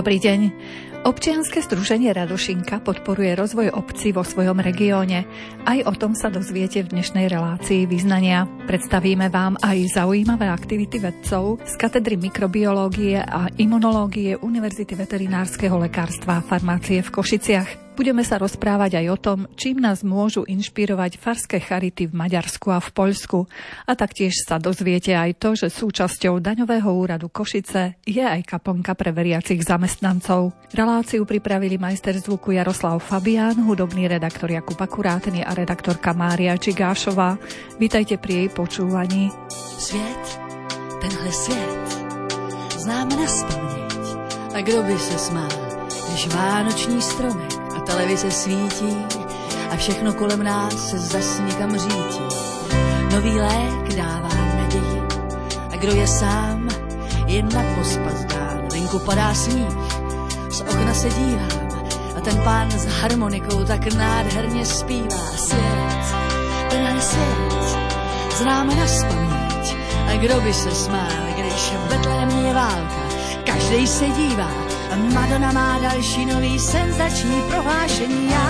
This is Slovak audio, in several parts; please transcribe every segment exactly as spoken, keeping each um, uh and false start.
Dobrý deň. Občianske združenie Radošinka podporuje rozvoj obcí vo svojom regióne. Aj o tom sa dozviete v dnešnej relácii Vyznania. Predstavíme vám aj zaujímavé aktivity vedcov z katedry mikrobiológie a imunológie Univerzity veterinárskeho lekárstva a farmácie v Košiciach. Budeme sa rozprávať aj o tom, čím nás môžu inšpirovať farské charity v Maďarsku a v Poľsku. A taktiež sa dozviete aj to, že súčasťou daňového úradu Košice je aj kaplnka pre veriacich zamestnancov. Reláciu pripravili majster zvuku Jaroslav Fabián, hudobný redaktor Jakub Akurátny a redaktorka Mária Čigášová. Vítajte pri jej počúvaní. Svět, tenhle svět, známe naspaměť. A kdo by se smál, když vánoční stromek a televize svítí a všechno kolem nás se zas někam řítí. Nový lék dává naději a kdo je sám, jen na pospas dán. Venku padá sníh, z okna se dívám a ten pán s harmonikou tak nádherně zpívá. Svět, tenhle svět, známe naspaměť. A kdo by se smál, když v Betlémě je válka, každej se dívá a Madonna má další nový senzační prohlášení. Já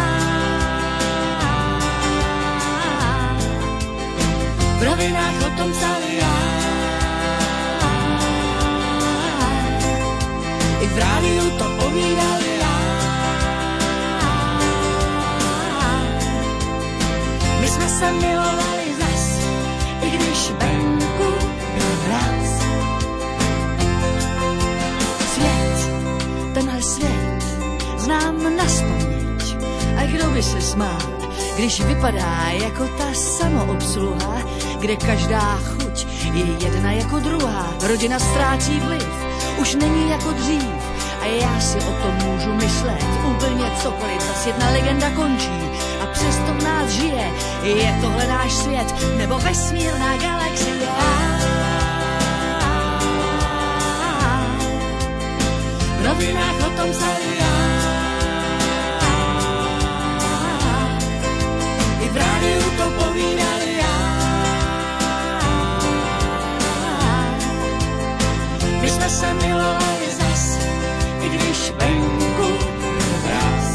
v novinách o tom psal já, i v rádiu to povídal já. My jsme se milovali zas, i když venku byl mráz. Svět, tenhle svět, znám naspaměť. A kdo by se smál, když vypadá jako ta samoobsluha, kde každá chuť je jedna jako druhá. Rodina ztrácí vliv, už není jako dřív. A já si o tom můžu myslet úplně cokoliv. Zas jedna legenda končí a přesto v nás žije. Je tohle náš svět, nebo vesmírná galaxie? V novinách o tom psal já, i v rádiu to povídal já. My jsme se milovali zas, i když venku byl mráz.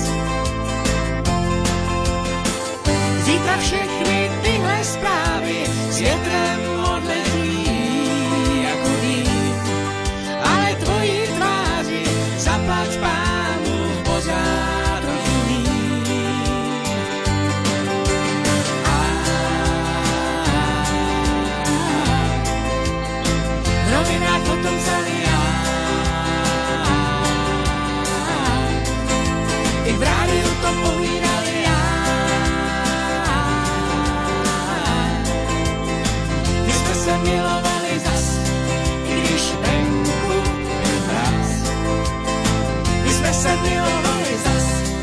Zítra všechny tyhle zprávy světlem odletí jako dým, ale tvojí tváři zaplať Pánu pořád rozumí. V novinách o tom psal já, i v rádiu to povídal já. My jsme se milovali zas, i když venku byl mráz. My jsme se milovali zas.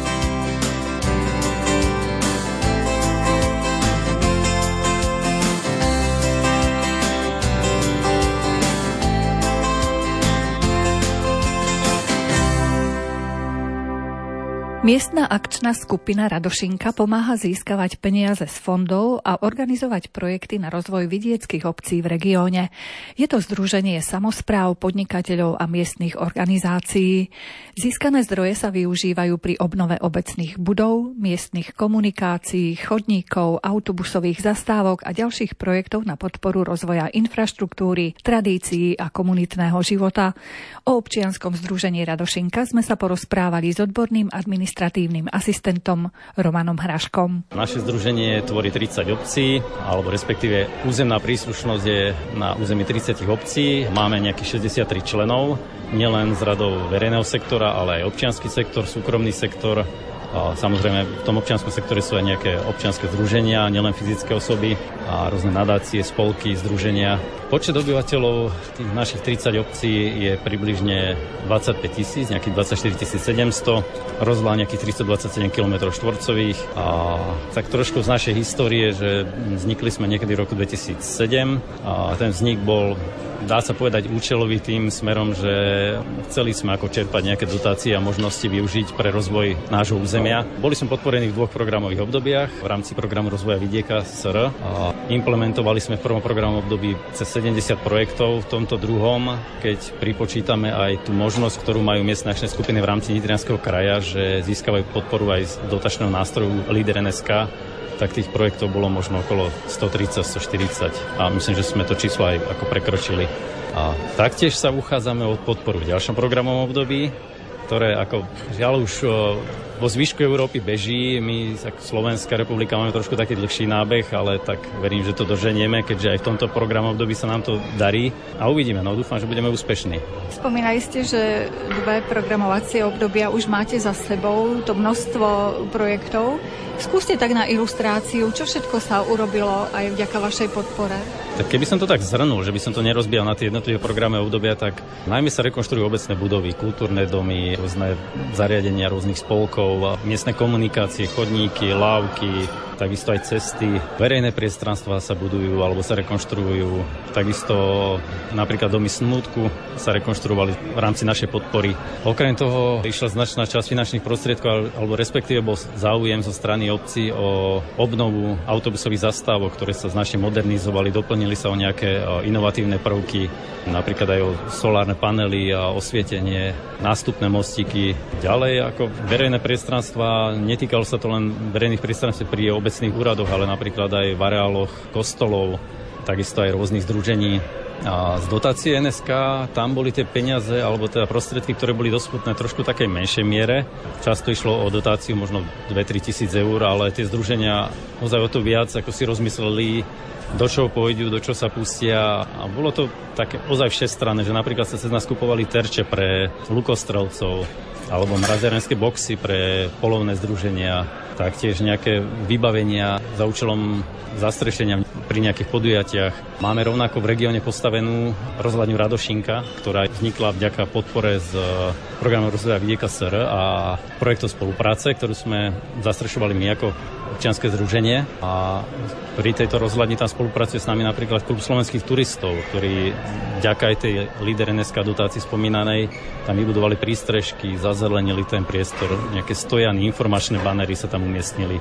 Miestna akčná skupina Radošinka pomáha získavať peniaze z fondov a organizovať projekty na rozvoj vidieckych obcí v regióne. Je to združenie samospráv, podnikateľov a miestnych organizácií. Získané zdroje sa využívajú pri obnove obecných budov, miestnych komunikácií, chodníkov, autobusových zastávok a ďalších projektov na podporu rozvoja infraštruktúry, tradícií a komunitného života. O občianskom združení Radošinka sme sa porozprávali s odborným administratívnym administratívnym asistentom Romanom Hraškom. Naše združenie tvorí tridsať obcí, alebo respektíve územná príslušnosť je na území tridsať obcí. Máme nejakých šesťdesiattri členov, nielen z radov verejného sektora, ale aj občiansky sektor, súkromný sektor. A samozrejme v tom občianskom sektore sú aj nejaké občianske združenia, nielen fyzické osoby a rôzne nadácie, spolky, združenia. Počet obyvateľov tých našich tridsať obcí je približne dvadsaťpäť tisíc, nejakých dvadsaťštyri tisíc sedemsto, rozloha nejakých tristodvadsaťsedem kilometrov štvorcových. A tak trošku z našej histórie, že vznikli sme niekedy v roku dvetisícsedem a ten vznik bol, dá sa povedať, účelový tým smerom, že chceli sme ako čerpať nejaké dotácie a možnosti využiť pre rozvoj nášho územia územia. Boli sme podporení v dvoch programových obdobiach v rámci programu rozvoja vidieka es er a implementovali sme v prvom programovom období cez sedemdesiat projektov, v tomto druhom, keď pripočítame aj tú možnosť, ktorú majú miestne akčné skupiny v rámci Nitrianskeho kraja, že získavajú podporu aj z dotačného nástroju Líder en es ká, tak tých projektov bolo možno okolo stotridsať až stoštyridsať a myslím, že sme to číslo aj ako prekročili. A taktiež sa uchádzame o podporu v ďalšom programovom období, ktoré ako žiaľ už vo zvyšku Európy beží. My, ako Slovenská republika, máme trošku taký dlhší nábeh, ale tak verím, že to doženieme, keďže aj v tomto programovom období sa nám to darí a uvidíme. No dúfam, že budeme úspešní. Spomínali ste, že dve programovacie obdobia už máte za sebou, to množstvo projektov. Skúste tak na ilustráciu, čo všetko sa urobilo aj vďaka vašej podpore. Tak keby som to tak zhrnul, že by som to nerozbíjal na tie jednotlivé programy obdobia, tak najmä sa rekonštruujú obecné budovy, kultúrne domy, rôzne zariadenia rôznych spolkov, miestne komunikácie, chodníky, lávky, takisto aj cesty, verejné priestranstva sa budujú alebo sa rekonštruujú. Takisto napríklad domy smútku sa rekonštruovali v rámci našej podpory. Okrem toho išla značná časť finančných prostriedkov, alebo respektíve bol záujem zo strany obcí o obnovu autobusových zastávok, ktoré sa značne modernizovali, doplnili sa o nejaké inovatívne prvky, napríklad aj o solárne panely a osvietenie, nástupné mostíky. Ďalej ako verejné priestranstva, netýkalo sa to len verejných priestranstv pri obecných úradoch, ale napríklad aj v areáloch kostolov, takisto aj rôznych združení. A z dotácie en es ká tam boli tie peniaze, alebo teda prostriedky, ktoré boli dostupné trošku takej menšej miere. Často išlo o dotáciu možno dva až tri tisíc eur, ale tie združenia ozaj o to viac, ako si rozmysleli, do čoho pôjdu, do čo sa pustia. A bolo to také ozaj všestranné, že napríklad sa cez nás kupovali terče pre lukostrelcov, alebo mraziarenské boxy pre polovné združenia, taktiež nejaké vybavenia za účelom zastrešenia pri nejakých podujatiach. Máme rovnako v regióne postavenú rozhľadňu Radošinka, ktorá vznikla vďaka podpore z programu rozvoja vidieka es er a projektov spolupráce, ktorú sme zastrešovali my ako občianske združenie. A pri tejto rozhľadni tam spolupracuje s nami napríklad Klub slovenských turistov, ktorí vďaka aj tej Líder en es ká dotácii spomínanej tam vybudovali prístrežky, zazelenili ten priestor, nejaké stojany, informačné banery sa tam umiestnili.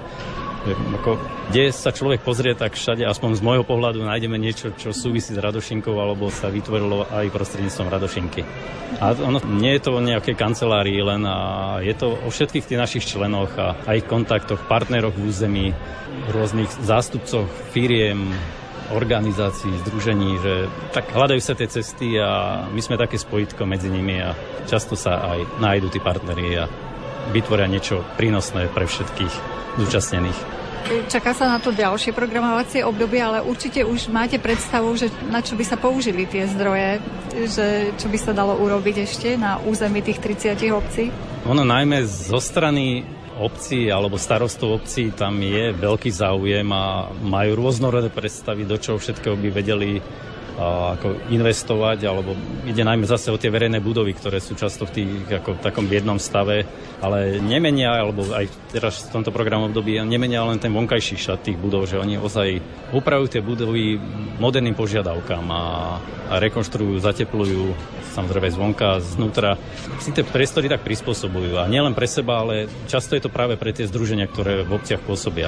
Ako, kde sa človek pozrie, tak všade, aspoň z môjho pohľadu, nájdeme niečo, čo súvisí s Radošinkou, alebo sa vytvorilo aj prostredníctvom Radošinky. A ono, nie je to o nejakej kancelárii len, a je to o všetkých tých našich členoch a aj kontaktoch, partneroch v území, rôznych zástupcoch firiem, organizácií, združení, že tak hľadajú sa tie cesty a my sme také spojitko medzi nimi a často sa aj nájdú tí partneri a vytvoria niečo prínosné pre všetkých zúčastnených. Čaká sa na to ďalšie programovacie obdobie, ale určite už máte predstavu, že na čo by sa použili tie zdroje, že čo by sa dalo urobiť ešte na území tých tridsať obcí? Ono najmä zo strany obcí alebo starostov obcí tam je veľký záujem a majú rôznorodé predstavy, do čoho všetkého by vedeli a ako investovať, alebo ide najmä zase o tie verejné budovy, ktoré sú často v tých, ako v takom biednom stave, ale nemenia, alebo aj teraz v tomto programu období nemenia len ten vonkajší šat tých budov, že oni ozaj upravujú tie budovy moderným požiadavkám a, a rekonštruujú, zateplujú, samozrejme zvonka, znútra. Si tie priestory tak prispôsobujú a nielen pre seba, ale často je to práve pre tie združenia, ktoré v obciach pôsobia.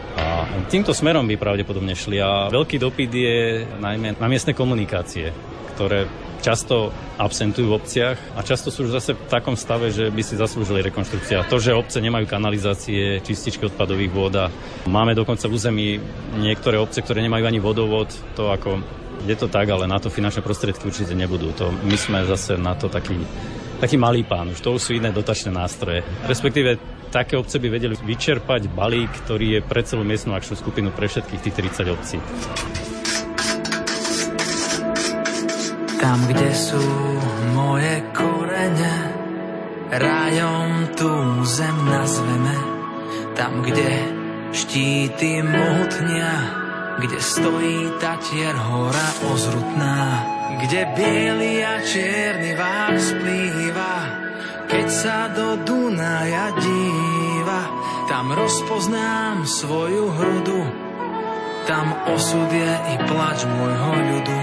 A týmto smerom by pravdepodobne šli a veľký dopyt je najmä na miestne komunikácie, ktoré často absentujú v obciach a často sú už zase v takom stave, že by si zaslúžili rekonštrukcia. To, že obce nemajú kanalizácie, čističky odpadových vôd a máme dokonca v území niektoré obce, ktoré nemajú ani vodovod, to ako je to tak, ale na to finančné prostriedky určite nebudú. To my sme zase na to taký, taký malý pán, už to sú iné dotačné nástroje. Respektíve také obce by vedeli vyčerpať balík, ktorý je pre celú miestnu akčnú skupinu pre všetkých tých tridsať obcí. Tam, kde sú moje korene, rajom tú zem nazveme. Tam, kde štíty mohutnia, kde stojí Tatier hora ozrutná, kde biely a čierny vár splýva, keď sa do Dunaja díva, tam rozpoznám svoju hrudu, tam osud je i plač môjho ľudu.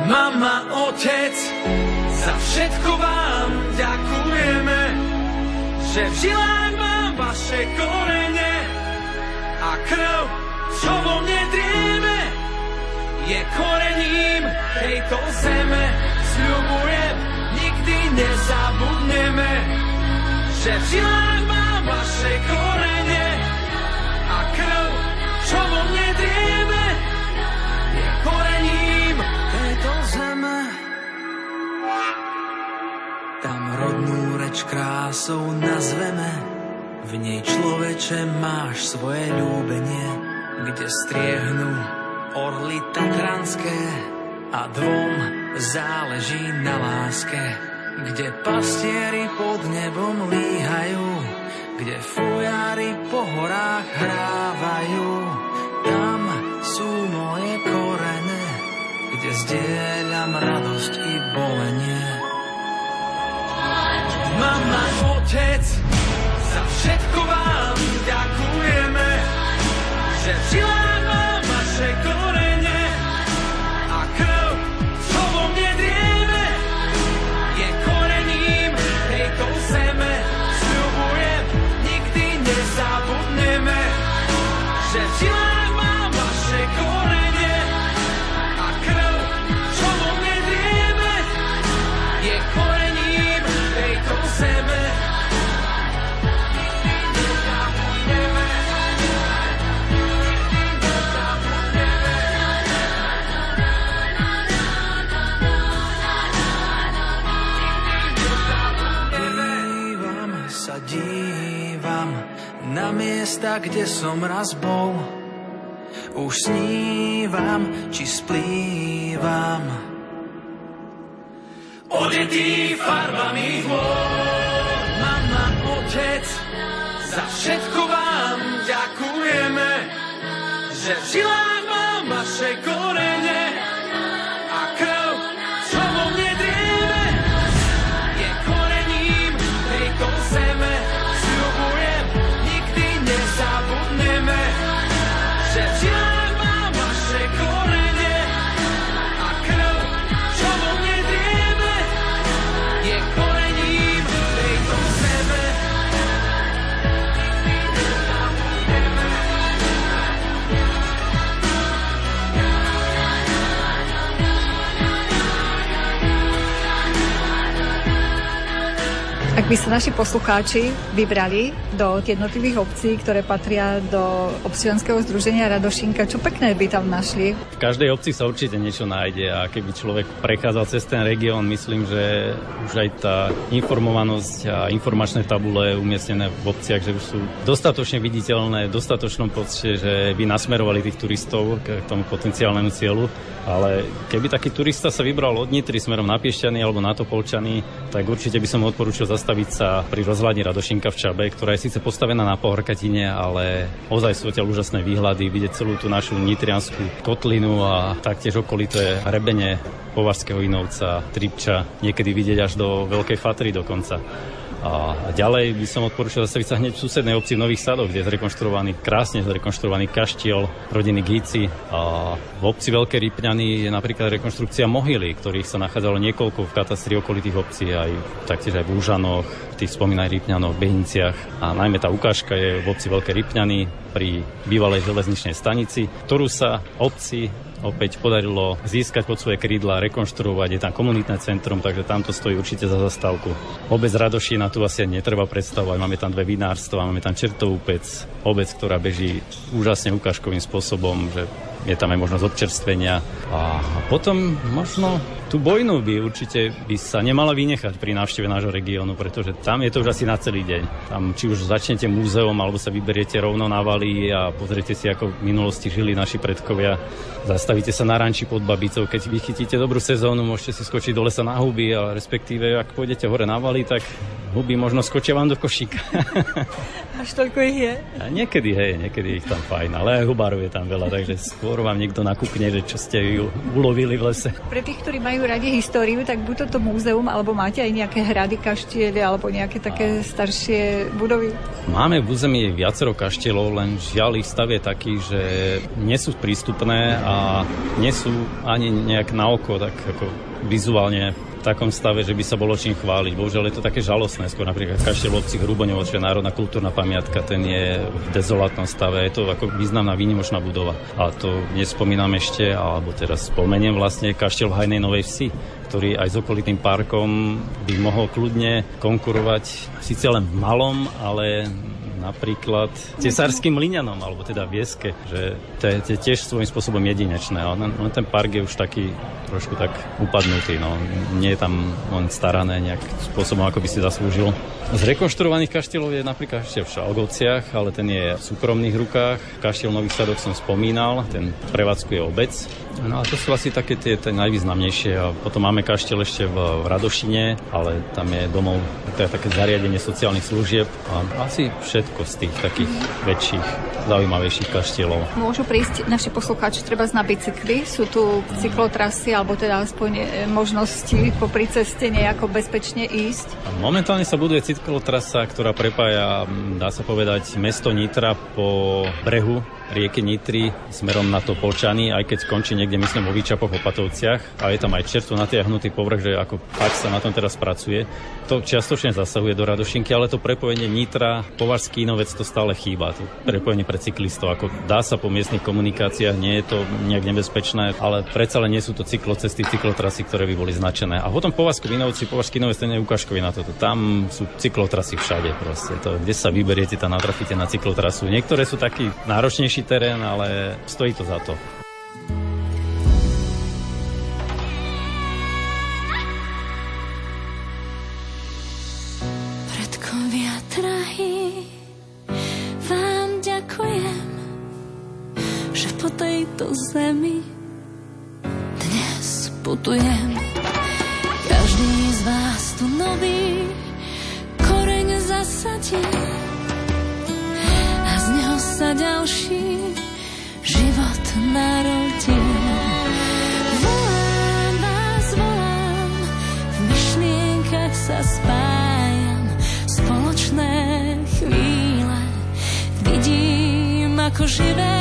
Mama, otec, za všetko vám ďakujeme, že v žilách mám vaše korene a krv, čo vo mne drieme, je korením tejto zeme. Sľubujem, nikdy nezabudneme, že v žilách mám vaše korene a krv, čo vo mne drieme, je korením tejto zeme. Tam rodnú reč krásou nazveme, v nej človeče máš svoje ľúbenie, kde striehnú orly tatranské a dvom záleží na láske, kde pastieri pod nebom líhajú, kde fujári po horách hrávajú. Tam sú moje korene, kde zdieľam radosť i bolenie. Mama, otec, za všetko vám ďakujeme, že v žilách mám vaše korene a krv, čo vo mne drieme, je korením tejto zeme. Sľubujem, nikdy nezabudneme, že v žilách mám vaše korene a krv, čo vo mne drieme, je korením tejto zeme. Dívam na miesta, kde som raz bol. Už snívam, či splývam, odetý farbami hôr. Mama, otec, za všetko vám ďakujeme, že v žilách mám vaše korene a krv, čo vo mne drieme, je korením tejto zeme. Sľubujem, nikdy nezabudneme, že v žilách mám vaše korene a krv, čo vo mne drieme, je korením tejto zeme. Ak by sa naši poslucháči vybrali do jednotlivých obcí, ktoré patria do občianskeho združenia Radošinka, čo pekné by tam našli? V každej obci sa určite niečo nájde a keby človek prechádzal cez ten región, myslím, že už aj tá informovanosť a informačné tabule umiestnené v obciach, že už sú dostatočne viditeľné, v dostatočnom počte, že by nasmerovali tých turistov k tomu potenciálnemu cieľu. Ale keby taký turista sa vybral od Nitry smerom na Piešťany alebo na Topolčany, tak určite by som odporúčil zastaviť sa pri rozhľadni Radošinka v Čabe, ktorá je síce postavená na pohorkatine, ale ozaj sú odtiaľ úžasné výhľady, vidieť celú tú našu nitriansku kotlinu a taktiež okolité hrebene Považského Inovca, Tripča, niekedy vidieť až do Veľkej Fatry dokonca. A ďalej by som odporúčal zastaviť sa hneď v susednej obci v Nových Sadoch, kde je zrekonštruovaný, krásne zrekonštruovaný kaštiel rodiny Gíci. A v obci Veľké Ripňany je napríklad rekonštrukcia mohyly, ktorých sa nachádzalo niekoľko v katastri okolitých obcí, aj taktiež aj v Lúžanoch, v tých spomínaných Ripňanoch, v Behniciach. A najmä tá ukážka je v obci Veľké Ripňany pri bývalej železničnej stanici, ktorú sa obci opäť podarilo získať pod svoje krídla, rekonštruovať. Je tam komunitné centrum, takže tamto stojí určite za zastávku. Obec Radošína tu asi netreba predstavovať. Máme tam dve vinárstva, máme tam Čertovú Pec, obec, ktorá beží úžasne ukážkovým spôsobom, že je tam aj možnosť občerstvenia. A potom možno tú Bojnu by určite by sa nemala vynechať pri návšteve nášho regiónu, pretože tam je to už asi na celý deň. Tam či už začnete múzeum, alebo sa vyberiete rovno na Valí a pozriete si, ako v minulosti žili naši predkovia. Zastavíte sa na ranči pod Babicou, keď vychytíte dobrú sezónu, môžete si skočiť do lesa na huby, a respektíve ak pôjdete hore na Valí, tak huby možno skočia vám do košíka. Až toľko ich je? A niekedy, hej, niekedy ich tam fajn, ale aj hubárov je tam veľa, takže skôr vám niekto nakúkne, že čo ste ju ulovili v lese. Pre tých, ktorí majú radi históriu, tak buď toto múzeum, alebo máte aj nejaké hrady, kaštiele, alebo nejaké také staršie budovy? Máme v území viacero kaštielov, len žiaľ ich stav je taký, že nie sú prístupné a nie sú ani nejak na oko, tak ako vizuálne v takom stave, že by sa bolo čím chváliť. Bohužiaľ je to také žalostné. Skôr napríklad kaštiel v obci Hruboňovo, čo je národná kultúrna pamiatka, ten je v dezolátnom stave. Je to ako významná výnimočná budova. A to nespomínam ešte, alebo teraz spomeniem vlastne kaštiel v Hajnej Novej Vsi, ktorý aj s okolitým parkom by mohol kľudne konkurovať síce len v malom, ale napríklad Cesárskym Mlyňanom, alebo teda Vieske, že to je tiež svojím spôsobom jedinečné. Ale ten park je už taký trošku tak upadnutý. No. Nie je tam len starané nejak spôsobom, ako by si zaslúžil. Z rekonštruovaných kaštielov je napríklad ešte v Šalgovciach, ale ten je v súkromných rukách. Kaštiel Nový Sadok som spomínal, ten prevádzkuje obec. No a to sú asi také tie, tie najvýznamnejšie. A potom máme kaštiel ešte v, v Radošine, ale tam je domov, to je také zariadenie sociálnych služieb. A asi všetko z tých takých väčších, zaujímavejších kaštielov. Môžu prísť naši poslucháči treba na bicykli? Sú tu cyklotrasy, alebo teda aspoň možnosti popri ceste nejako bezpečne ísť? Momentálne sa buduje cyklotrasa, ktorá prepája, dá sa povedať, mesto Nitra po brehu rieky Nitry smerom na to Polčany, aj keď skončí niekde, myslím, vo Výčapoch, Opatovciach, a je tam aj čerstvo natiahnutý povrch, že ako fakt sa na tom teraz pracuje. To čiastočne zasahuje do Radošinky, ale to prepojenie Nitra, Považský Inovec, to stále chýba. To prepojenie pre cyklistov, ako dá sa po miestnych komunikáciách, nie je to nejak nebezpečné, ale predsa len nie sú to cyklocesty, cyklotrasy, ktoré by boli značené. A potom Považský Inovci, Považský Inovec, ten je ukážkový na toto. Tam sú cyklotrasy všade proste. To, kde sa vyberiete, tam natrafíte na cyklotrasu. Niektoré sú taký náročnejší terén, ale stojí to za to. Predkovia drahí, vám ďakujem, že po tejto zemi dnes putujem. Každý z vás tu nový koreň zasadí a z neho sa ďalší život narodí. Volám vás, volám, v myšlienkach sa spájam, spoločné chvíle vidím ako živé.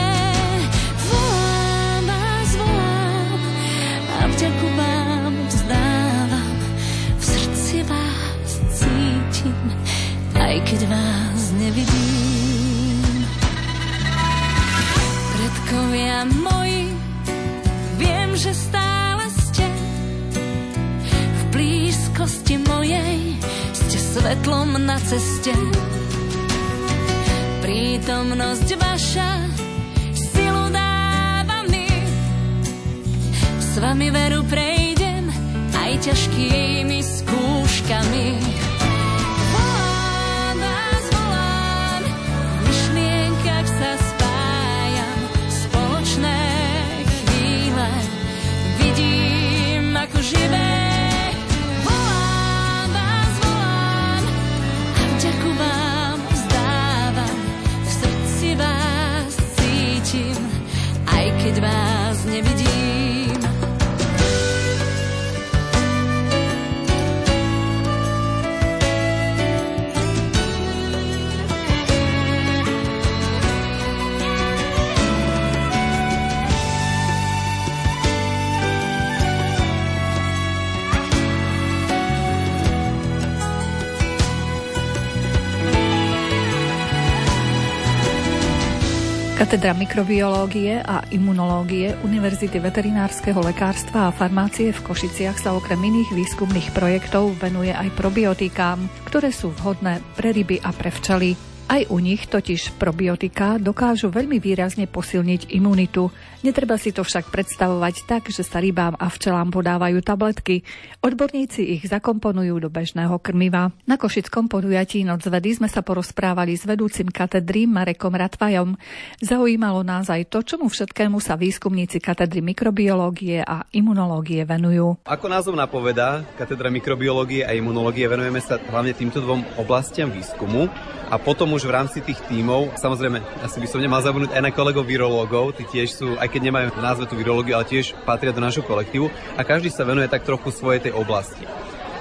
Volám vás, volám a vďaku vám vzdávam, v srdci vás cítim, aj keď vás nevidím. Predkovia moji, viem, že stále ste v blízkosti mojej, ste svetlom na ceste. Prítomnosť vaša silu dáva mi, s vami veru prejdem aj ťažkými skúškami. Volám vás, volám, v myšlienkach sa spájam, spoločné chvíle vidím ako živé. Volám vás, volám a vďaku vám vzdávam, v srdci vás cítim, aj keď vás nevidím. Katedra mikrobiológie a imunológie Univerzity veterinárskeho lekárstva a farmácie v Košiciach sa okrem iných výskumných projektov venuje aj probiotikám, ktoré sú vhodné pre ryby a pre včely. Aj u nich totiž probiotika dokážu veľmi výrazne posilniť imunitu. Netreba si to však predstavovať tak, že sa rybám a včelám podávajú tabletky. Odborníci ich zakomponujú do bežného krmiva. Na košickom podujatí Noc vedy sme sa porozprávali s vedúcim katedry Marekom Ratvajom. Zaujímalo nás aj to, čomu všetkému sa výskumníci katedry mikrobiológie a imunológie venujú. Ako názov napovedá, katedra mikrobiológie a imunológie, venujeme sa hlavne týmto dvom oblastiam výskumu. A potom už v rámci tých tímov, samozrejme, asi by som nemal zabudnúť aj na kolegov virológov, tí tiež sú, aj keď nemajú názve tú virológiu, ale tiež patria do nášho kolektívu a každý sa venuje tak trochu svojej tej oblasti.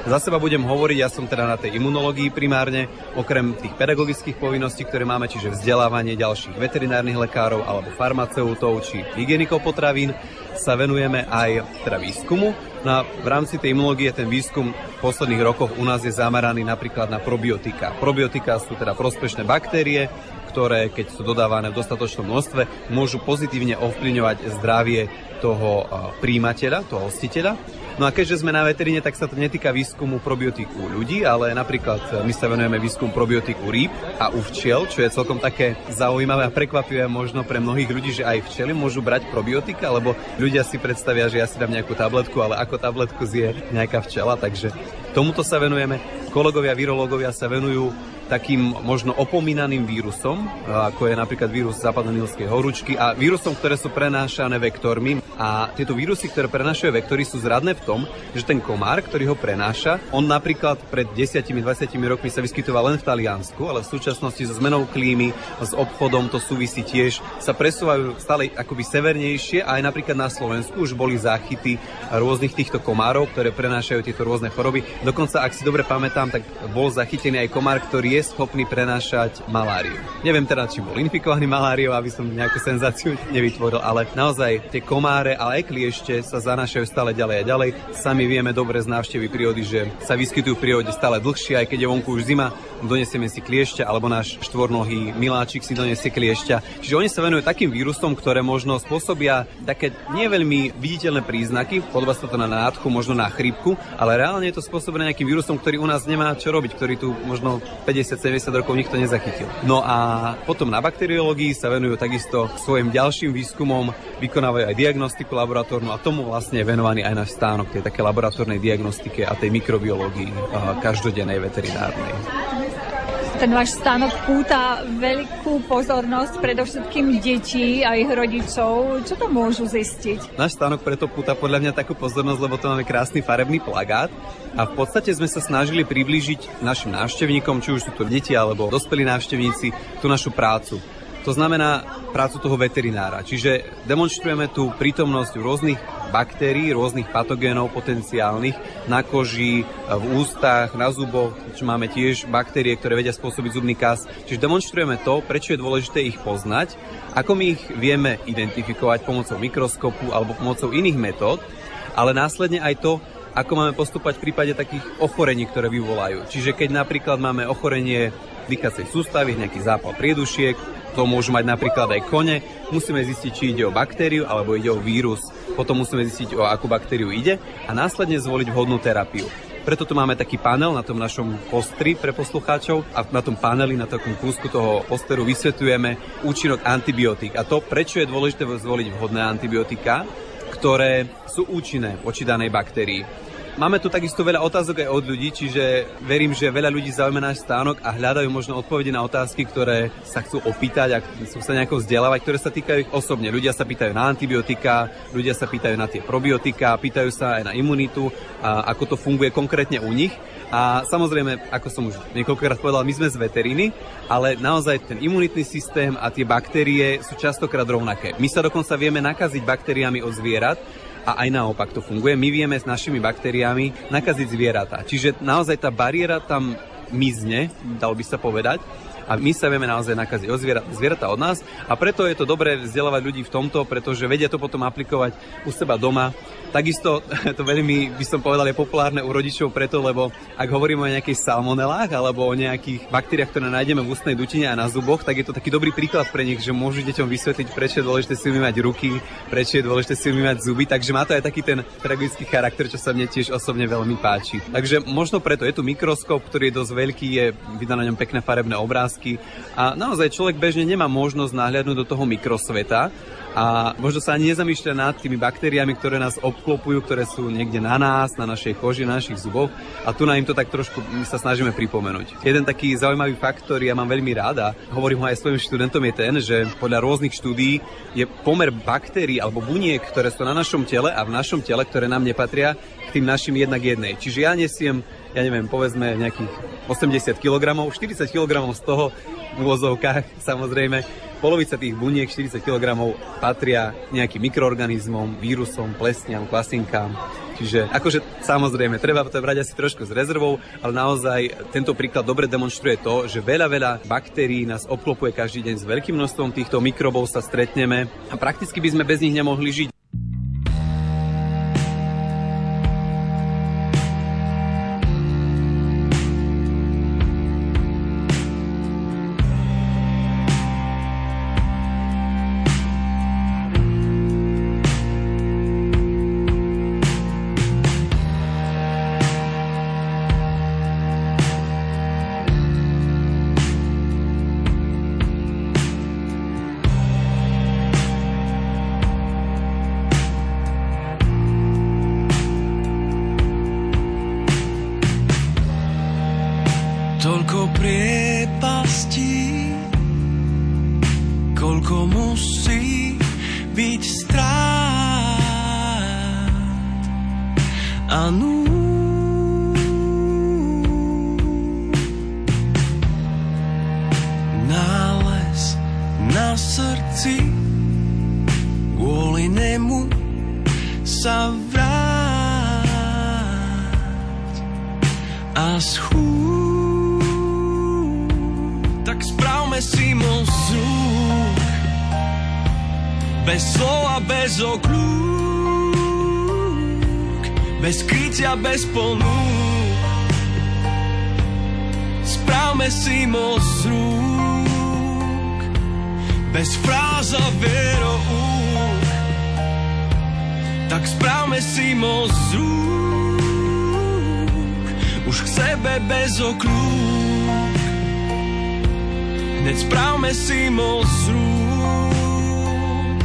Za seba budem hovoriť, ja som teda na tej imunológii primárne, okrem tých pedagogických povinností, ktoré máme, čiže vzdelávanie ďalších veterinárnych lekárov alebo farmaceutov či hygienikov potravín, sa venujeme aj teda výskumu. No a v rámci tej imunológie ten výskum v posledných rokoch u nás je zameraný napríklad na probiotika. Probiotika sú teda prospešné baktérie, ktoré, keď sú dodávané v dostatočnom množstve, môžu pozitívne ovplyvňovať zdravie toho príjimateľa, toho hostiteľa. No a keďže sme na veteríne, tak sa to netýka výskumu probiotiku ľudí, ale napríklad my sa venujeme výskumu probiotiku rýb a u včiel, čo je celkom také zaujímavé a prekvapivé možno pre mnohých ľudí, že aj včely môžu brať probiotika, lebo ľudia si predstavia, že ja si dám nejakú tabletku, ale ako tabletku zje nejaká včela, takže tomuto sa venujeme. Kolegovia virológovia sa venujú takým možno opomínaným vírusom, ako je napríklad vírus západonilskej horúčky a vírusom, ktoré sú prenášané vektormi. A tieto vírusy, ktoré prenášajú vektory, sú zradné v tom, že ten komár, ktorý ho prenáša, on napríklad pred desať až dvadsať rokmi sa vyskytoval len v Taliansku, ale v súčasnosti so zmenou klímy, s obchodom to súvisí tiež, sa presúvajú stále akoby severnejšie a aj napríklad na Slovensku už boli záchyty rôznych týchto komárov, ktoré prenášajú tieto rôzne choroby. Dokonca, ak si dobre pamätám, tak bol zachytený aj komár, ktorý je schopný prenášať maláriu. Neviem teda, či bol infikovaný maláriou, aby som nejakú senzáciu nevytvoril, ale naozaj tie komáre, ale aj kliešte sa zanášajú stále ďalej a ďalej. Sami vieme dobre z návštevy prírody, že sa vyskytujú v prírode stále dlhšie, aj keď je vonku už zima, donesieme si kliešťa, alebo náš štvornohý miláčik si donesie kliešťa. Čiže oni sa venujú takým vírusom, ktoré možno spôsobia také nie veľmi viditeľné príznaky, podobá sa to na nádchu, možno na chrípku, ale reálne je to spôsobené nejakým vírusom, ktorý u nás nemá čo robiť, ktorý tu možno päťdesiat sedemdesiat rokov nikto nezachytil. No a potom na bakteriológii sa venujú takisto svojim ďalším výskumom, vykonávajú aj diagnostiku laboratórnu a tomu vlastne je venovaný aj náš stánok, tej také laboratórnej diagnostike a tej mikrobiológii každodennej veterinárnej. Ten váš stánok púta veľkú pozornosť predovšetkým detí a ich rodičov. Čo to môžu zistiť? Náš stánok preto púta podľa mňa takú pozornosť, lebo to máme krásny farebný plagát a v podstate sme sa snažili priblížiť našim návštevníkom, či už sú to deti alebo dospelí návštevníci, tú našu prácu. To znamená prácu toho veterinára. Čiže demonstrujeme tú prítomnosť rôznych baktérií, rôznych patogénov potenciálnych na koži, v ústach, na zuboch, čo máme tiež baktérie, ktoré vedia spôsobiť zubný kas. Čiže demonstrujeme to, prečo je dôležité ich poznať, ako my ich vieme identifikovať pomocou mikroskopu alebo pomocou iných metód, ale následne aj to, ako máme postupovať v prípade takých ochorení, ktoré vyvolajú. Čiže keď napríklad máme ochorenie dýchacej sústavy, nejaký zápal priedušiek, to môžu mať napríklad aj kone, musíme zistiť, či ide o baktériu alebo ide o vírus. Potom musíme zistiť, o akú baktériu ide a následne zvoliť vhodnú terapiu. Preto tu máme taký panel na tom našom postri pre poslucháčov a na tom paneli, na takom kúsku toho posteru vysvetľujeme účinok antibiotík a to, prečo je dôležité zvoliť vhodné antibiotika, ktoré sú účinné voči danej baktérii. Máme tu takisto veľa otázok aj od ľudí, čiže verím, že veľa ľudí zaujíma náš stánok a hľadajú možno odpovede na otázky, ktoré sa chcú opýtať a chcú sa nejako vzdelávať, ktoré sa týkajú ich osobne. Ľudia sa pýtajú na antibiotika, ľudia sa pýtajú na tie probiotika, pýtajú sa aj na imunitu, a ako to funguje konkrétne u nich. A samozrejme, ako som už niekoľkokrát povedal, my sme z veteríny, ale naozaj ten imunitný systém a tie baktérie sú častokrát rovnaké. My sa dokonca vieme nakaziť baktériami od zvierat, a aj naopak to funguje. My vieme s našimi baktériami nakaziť zvieratá. Čiže naozaj tá bariéra tam mizne, dalo by sa povedať. A my sa vieme naozaj nakaziť od zvierat, zvieratá od nás. A preto je to dobré vzdelávať ľudí v tomto, pretože vedia to potom aplikovať u seba doma. Takisto to veľmi, by som povedal, je populárne u rodičov preto, lebo ak hovoríme o nejakých salmonelách alebo o nejakých baktériách, ktoré nájdeme v ústnej dutine a na zuboch, tak je to taký dobrý príklad pre nich, že môžu deťom vysvetliť, prečo je dôležité si umývať ruky, prečo je dôležité si umývať zuby. Takže má to aj taký ten pedagogický charakter, čo sa mne tiež osobne veľmi páči. Takže možno preto je tu mikroskop, ktorý je dosť veľký, je vidno na ňom pekné farebné obrázky a naozaj človek bežne nemá možnosť nahliadnúť do toho mikrosveta. A možno sa ani nezamýšľa nad tými baktériami, ktoré nás obklopujú, ktoré sú niekde na nás, na našej koži, na našich zuboch. A tu nám im to tak trošku my sa snažíme pripomenúť. Jeden taký zaujímavý fakt, ktorý ja mám veľmi rád a hovorím ho aj svojim študentom, je ten, že podľa rôznych štúdií je pomer baktérií alebo buniek, ktoré sú na našom tele a v našom tele, ktoré nám nepatria, k tým našim jednak jednej. Čiže ja nesiem, ja neviem, povedzme nejakých osemdesiat kilogramov, štyridsať kilogramov z toho v úvozovkách, samozrejme, polovica tých buniek, štyridsať kilogramov, patria nejakým mikroorganizmom, vírusom, plesniam, kvasinkám. Čiže akože samozrejme, treba to brať asi trošku s rezervou, ale naozaj tento príklad dobre demonstruje to, že veľa, veľa baktérií nás obklopuje každý deň, s veľkým množstvom týchto mikrobov sa stretneme a prakticky by sme bez nich nemohli žiť. Toľko priepastí, koľko musí byť strát a núd. Nález na srdci, kvôli nemu sa vráť a schúd. Tak správme si moc z rúk, bez slova, bez okľúk, bez krytia, bez ponúk. Správme si moc z rúk, bez fráz a vieroúk. Tak správme si moc z rúk, už k sebe bez okľúk. Hneď správme si moc z rúk.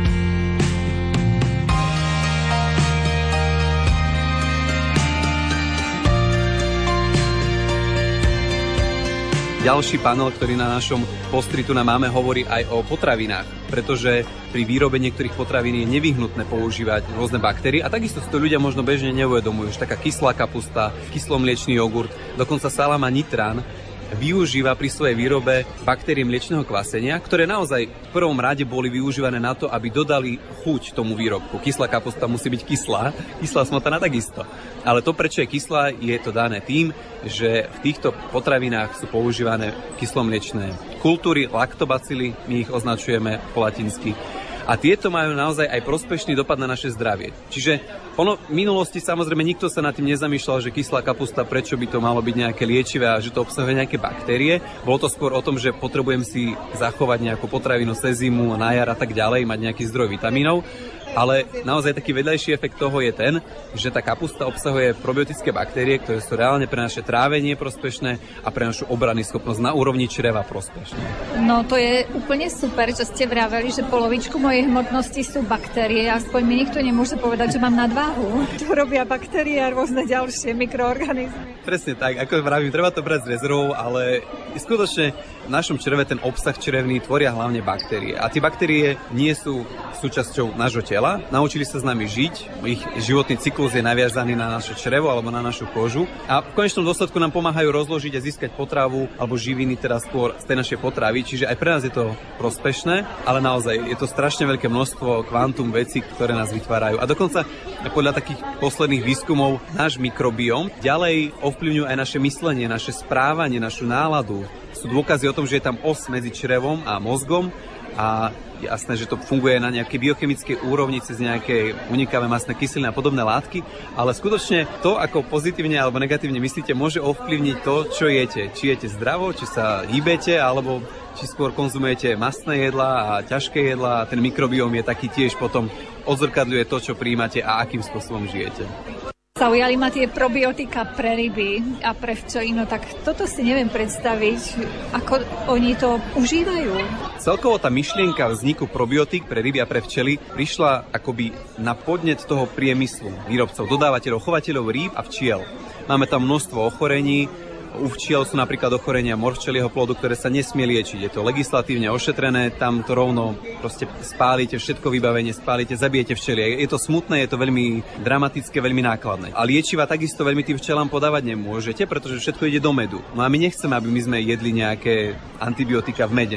Ďalší panel, ktorý na našom postri tu máme, hovorí aj o potravinách, pretože pri výrobe niektorých potravín je nevyhnutné používať rôzne baktérie a takisto si to ľudia možno bežne neuvedomujú, že taká kyslá kapusta, kyslomliečný jogurt, dokonca salama nitrán využíva pri svojej výrobe baktérie mliečneho kvasenia, ktoré naozaj v prvom rade boli využívané na to, aby dodali chuť tomu výrobku. Kyslá kapusta musí byť kyslá, kyslá smotana takisto. Ale to, prečo je kyslá, je to dané tým, že v týchto potravinách sú používané kyslomliečné kultúry, laktobacily, my ich označujeme po latinsky. A tieto majú naozaj aj prospešný dopad na naše zdravie. Čiže ono v minulosti samozrejme nikto sa nad tým nezamýšľal, že kyslá kapusta, prečo by to malo byť nejaké liečivé a že to obsahuje nejaké baktérie. Bolo to skôr o tom, že potrebujem si zachovať nejakú potravinu cez zimu, na jar a tak ďalej, mať nejaký zdroj vitamínov. Ale naozaj taký vedľajší efekt toho je ten, že tá kapusta obsahuje probiotické baktérie, ktoré sú reálne pre naše trávenie prospešné a pre našu obrannú schopnosť na úrovni čreva prospešné. No to je úplne super, že ste vraveli, že polovičku mojej hmotnosti sú baktérie. Aspoň mi nikto nemôže povedať, že mám nadváhu. To robia baktérie a rôzne ďalšie mikroorganizmy. Presne tak, ako vravím, treba to brať s rezervou, ale skutočne v našom čreve ten obsah črevný tvoria hlavne baktérie. A tie baktérie nie sú súčasťou nášho tela, naučili sa s nami žiť, ich životný cyklus je naviazaný na naše črevo alebo na našu kožu a v konečnom dôsledku nám pomáhajú rozložiť a získať potravu alebo živiny teda skôr z tej našej potravy, čiže aj pre nás je to prospešné, ale naozaj je to strašne veľké množstvo kvantum vecí, ktoré nás vytvárajú. A dokonca podľa takých posledných výskumov náš mikrobióm ďalej ovplyvňuje aj naše myslenie, naše správanie, našu náladu. Sú dôkazy o tom, že je tam os medzi črevom a mozgom a jasné, že to funguje na nejakej biochemickej úrovni cez nejaké unikavé mastné kyseliny a podobné látky, ale skutočne to, ako pozitívne alebo negatívne myslíte, môže ovplyvniť to, čo jete. Či jete zdravo, či sa hýbete, alebo či skôr konzumujete mastné jedlá a ťažké jedlá a ten mikrobióm je taký tiež potom odzrkadľuje to, čo prijímate a akým spôsobom žijete. Zaujali ma tie probiotika pre ryby a pre včelino, tak toto si neviem predstaviť, ako oni to užívajú. Celkovo tá myšlienka vzniku probiotík pre ryby a pre včely prišla akoby na podnet toho priemyslu výrobcov, dodávateľov, chovateľov rýb a včiel. Máme tam množstvo ochorení. U včiel sú napríklad ochorenia morvčelieho plodu, ktoré sa nesmie liečiť. Je to legislatívne ošetrené, tam to rovno proste spálite všetko vybavenie, spálite, zabijete včelie. Je to smutné, je to veľmi dramatické, veľmi nákladné. A liečiva takisto veľmi tým včelám podávať nemôžete, pretože všetko ide do medu. No a my nechceme, aby my sme jedli nejaké antibiotika v mede. Čiže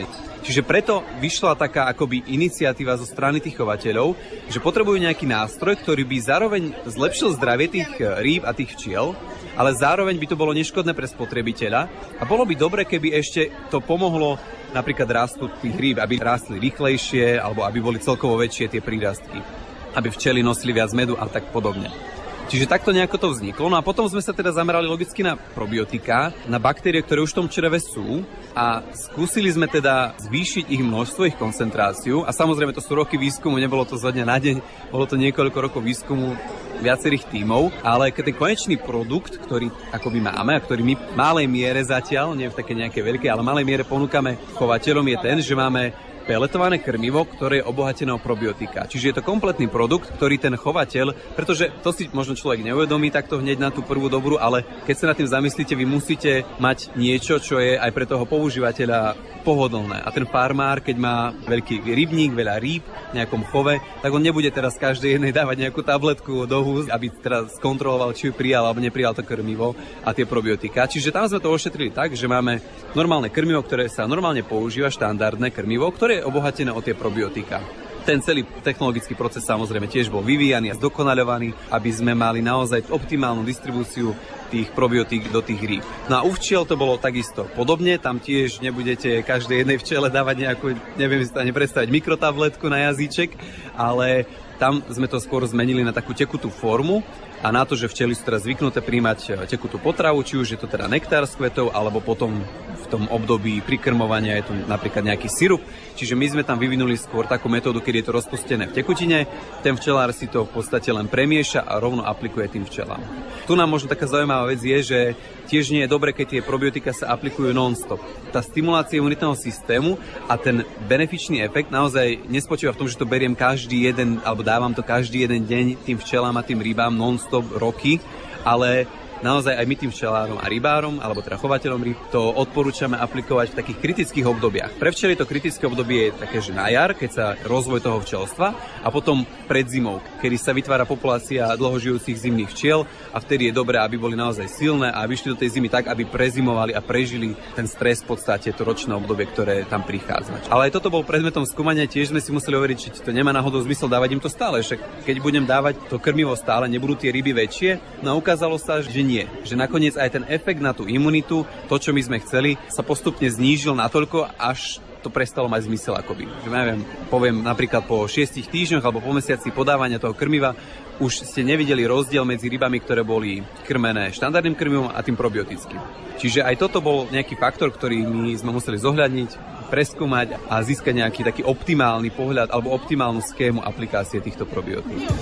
Čiže preto vyšla taká akoby iniciatíva zo strany tých chovateľov, že potrebujú nejaký nástroj, ktorý by zároveň zlepšil zdravie tých rýb a tých včiel, ale zároveň by to bolo neškodné pre spotrebiteľa a bolo by dobre, keby ešte to pomohlo napríklad rastu tých rýb, aby rástli rýchlejšie alebo aby boli celkovo väčšie tie prírastky, aby včely nosili viac medu a tak podobne. Čiže takto nejako to vzniklo. No a potom sme sa teda zamerali logicky na probiotika, na baktérie, ktoré už v tom čreve sú a skúsili sme teda zvýšiť ich množstvo, ich koncentráciu a samozrejme to sú roky výskumu, nebolo to zo dňa na deň, bolo to niekoľko rokov výskumu viacerých tímov, ale keď ten konečný produkt, ktorý akoby máme a ktorý my v malej miere zatiaľ, nie v také nejaké veľké, ale v malej miere ponúkame chovateľom je ten, že máme peletované krmivo, ktoré je obohatené o probiotika. Čiže je to kompletný produkt, ktorý ten chovateľ, pretože to si možno človek neuvedomí takto hneď na tú prvú dobrú, ale keď sa nad tým zamyslíte, vy musíte mať niečo, čo je aj pre toho používateľa pohodlné. A ten farmár, keď má veľký rybník, veľa rýb v nejakom chove, tak on nebude teraz každej jednej dávať nejakú tabletku do hús, aby teraz skontroloval, či ju prijal alebo neprijal to krmivo a tie probiotika. Čiže tam sme to ošetrili tak, že máme normálne krmivo, ktoré sa normálne používa, štandardné krmivo, ktoré je obohatené o tie probiotika. Ten celý technologický proces samozrejme tiež bol vyvíjaný a zdokonaľovaný, aby sme mali naozaj optimálnu distribúciu tých probiotík do tých rýb. No a u včiel to bolo takisto podobne, tam tiež nebudete každej jednej včele dávať nejakú, neviem si to ani predstaviť, mikrotabletku na jazyček, ale tam sme to skôr zmenili na takú tekutú formu a na to, že včely sú teraz zvyknuté príjmať tekutú potravu, či už je to teda nektár z kvetov, alebo potom v tom období prikrmovania je tu napríklad nejaký sirup. Čiže my sme tam vyvinuli skôr takú metódu, keď je to rozpustené v tekutine. Ten včelár si to v podstate len premieša a rovno aplikuje tým včelám. Tu nám možno taká zaujímavá vec je, že tiež nie je dobre, keď tie probiotika sa aplikujú non-stop. Tá stimulácia imunitného systému a ten benefičný efekt naozaj nespočíva v tom, že to beriem každý jeden, alebo dávam to každý jeden deň tým včelám a tým rybám non-stop roky, ale naozaj aj my tým včelárom a rybárom, alebo teda chovateľom rýb, to odporúčame aplikovať v takých kritických obdobiach. Pre včely to kritické obdobie je také, že na jar, keď sa rozvoj toho včelstva a potom pred zimou, kedy sa vytvára populácia dlhožijúcich zimných včiel a vtedy je dobré, aby boli naozaj silné a vyšli do tej zimy tak, aby prezimovali a prežili ten stres v podstate, to ročné obdobie, ktoré tam prichádza. Ale aj toto bol predmetom skúmania, tiež sme si museli overiť, či to nemá náhodou zmysel dávať im to stále, však keď budem dávať to krmivo stále, nebudú tie ryby väčšie. No ukázalo sa, že nie, že nakoniec aj ten efekt na tú imunitu, to, čo my sme chceli, sa postupne znížil natoľko, až to prestalo mať zmysel akoby. Že neviem, poviem napríklad po šiestich týždňoch alebo po mesiaci podávania toho krmiva už ste nevideli rozdiel medzi rybami, ktoré boli krmené štandardným krmivom a tým probiotickým. Čiže aj toto bol nejaký faktor, ktorý my sme museli zohľadniť, preskúmať a získať nejaký taký optimálny pohľad alebo optimálnu schému aplikácie týchto probiotík.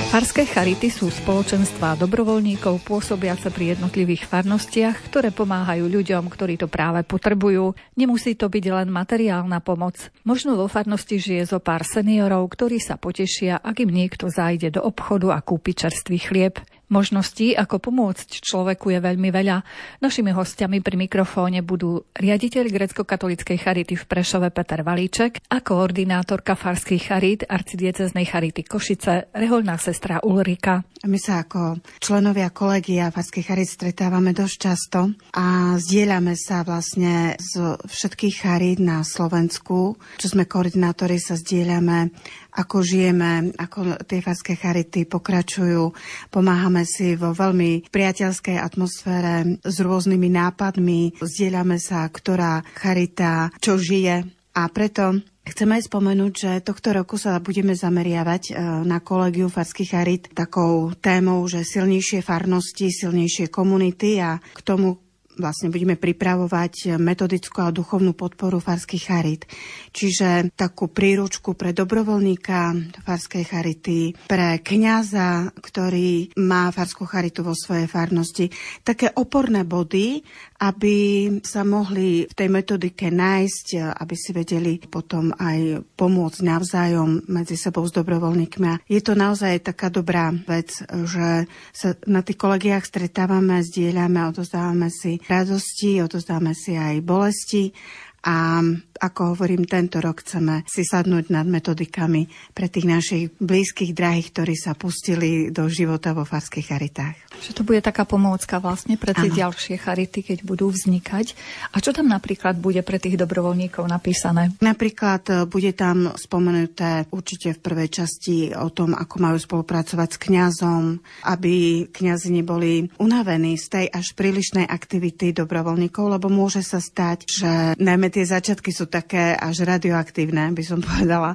Farské charity sú spoločenstvá dobrovoľníkov pôsobiace pri jednotlivých farnostiach, ktoré pomáhajú ľuďom, ktorí to práve potrebujú. Nemusí to byť len materiálna pomoc. Možno vo farnosti žije zo pár seniorov, ktorí sa potešia, ak im niekto zájde do obchodu a kúpi čerstvý chlieb. Možností, ako pomôcť človeku, je veľmi veľa. Našimi hostiami pri mikrofóne budú riaditeľ grécko-katolíckej charity v Prešove Peter Valíček a koordinátorka farských charít arcidiecéznej charity Košice rehoľná sestra Ulrika. My sa ako členovia kolegia farských charít stretávame dosť často a zdieľame sa vlastne z všetkých charít na Slovensku. Čo sme koordinátori, sa zdieľame, ako žijeme, ako tie farské charity pokračujú. Pomáhame si vo veľmi priateľskej atmosfére s rôznymi nápadmi. Zdieľame sa, ktorá charita čo žije. A preto chceme aj spomenúť, že tohto roku sa budeme zameriavať na kolegiu farských charít takou témou, že silnejšie farnosti, silnejšie komunity, a k tomu vlastne budeme pripravovať metodickú a duchovnú podporu farských charít. Čiže takú príručku pre dobrovoľníka farskej charity, pre kňaza, ktorý má farskú charitu vo svojej farnosti. Také oporné body, aby sa mohli v tej metodike nájsť, aby si vedeli potom aj pomôcť navzájom medzi sebou s dobrovoľníkmi. Je to naozaj taká dobrá vec, že sa na tých kolegiách stretávame, zdieľame, odozdávame si radosti, odozdáme si aj bolesti. A ako hovorím, tento rok chceme si sadnúť nad metodikami pre tých našich blízkych, drahých, ktorí sa pustili do života vo farských charitách. Že to bude taká pomôcka vlastne pre tie ďalšie charity, keď budú vznikať. A čo tam napríklad bude pre tých dobrovoľníkov napísané? Napríklad bude tam spomenuté určite v prvej časti o tom, ako majú spolupracovať s kňazom, aby kňazi neboli unavení z tej až prílišnej aktivity dobrovoľníkov, lebo môže sa stať, že najmä tie začiatky sú také až radioaktívne, by som povedala.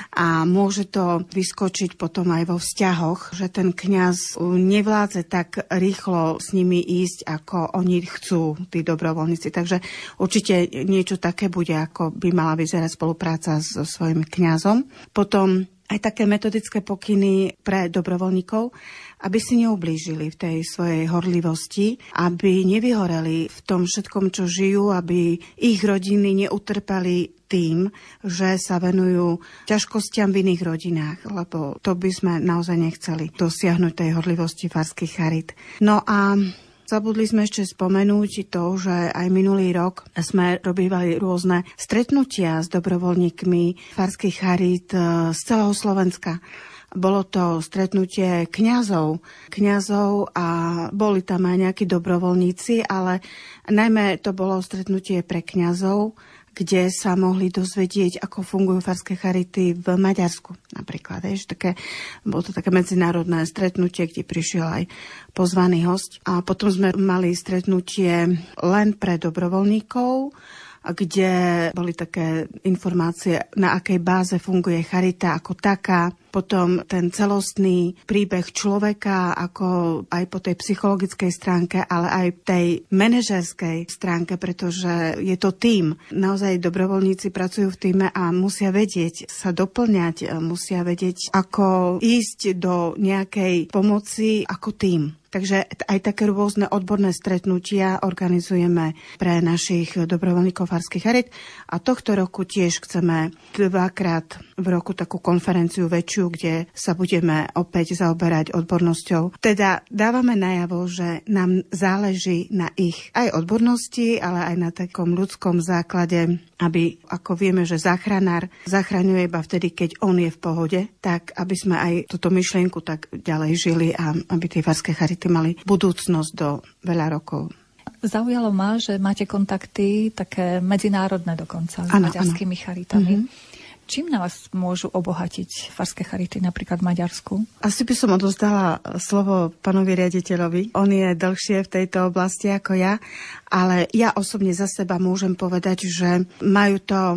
A môže to vyskočiť potom aj vo vzťahoch, že ten kňaz nevládze tak rýchlo s nimi ísť, ako oni chcú, tí dobrovoľníci. Takže určite niečo také bude, ako by mala vyzerať spolupráca so svojím kňazom. Potom aj také metodické pokyny pre dobrovoľníkov, aby si neublížili v tej svojej horlivosti, aby nevyhoreli v tom všetkom, čo žijú, aby ich rodiny neutrpeli tým, že sa venujú ťažkostiam v iných rodinách, lebo to by sme naozaj nechceli dosiahnuť tej horlivosti farských charít. No a zabudli sme ešte spomenúť to, že aj minulý rok sme robívali rôzne stretnutia s dobrovoľníkmi farských charít z celého Slovenska. Bolo to stretnutie kňazov, kňazov a boli tam aj nejakí dobrovoľníci, ale najmä to bolo stretnutie pre kňazov, kde sa mohli dozvedieť, ako fungujú farské charity v Maďarsku napríklad. Jež, také, bolo to také medzinárodné stretnutie, kde prišiel aj pozvaný host. A potom sme mali stretnutie len pre dobrovoľníkov, kde boli také informácie, na akej báze funguje charita ako taká. Potom ten celostný príbeh človeka, ako aj po tej psychologickej stránke, ale aj tej manažerskej stránke, pretože je to tím. Naozaj dobrovoľníci pracujú v tíme a musia vedieť sa doplňať, musia vedieť, ako ísť do nejakej pomoci ako tím. Takže aj také rôzne odborné stretnutia organizujeme pre našich dobrovoľníkov farských charit. A tohto roku tiež chceme dvakrát v roku takú konferenciu väčšiu, kde sa budeme opäť zaoberať odbornosťou. Teda dávame najavo, že nám záleží na ich aj odbornosti, ale aj na takom ľudskom základe, aby, ako vieme, že záchranár zachraňuje iba vtedy, keď on je v pohode, tak aby sme aj túto myšlienku tak ďalej žili a aby tie farské charity mali budúcnosť do veľa rokov. Zaujalo ma, že máte kontakty také medzinárodné dokonca s ano, maďarskými ano. charitami. Mm-hmm. Čím na vás môžu obohatiť farské charity napríklad v Maďarsku? Asi by som odozdala slovo pánovi riaditeľovi. On je dlhšie v tejto oblasti ako ja, ale ja osobne za seba môžem povedať, že majú to